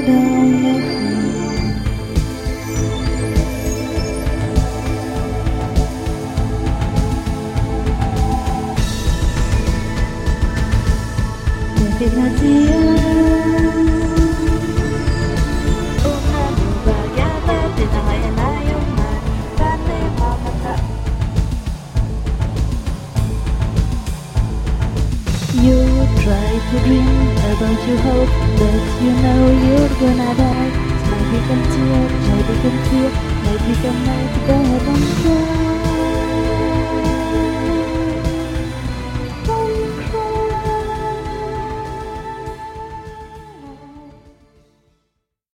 down your head. Una nuova gata di nayo man Kane mamata. You try to dream about your hope, but you know you're gonna die. Might become tear, might become fear, might become night, go ahead and try.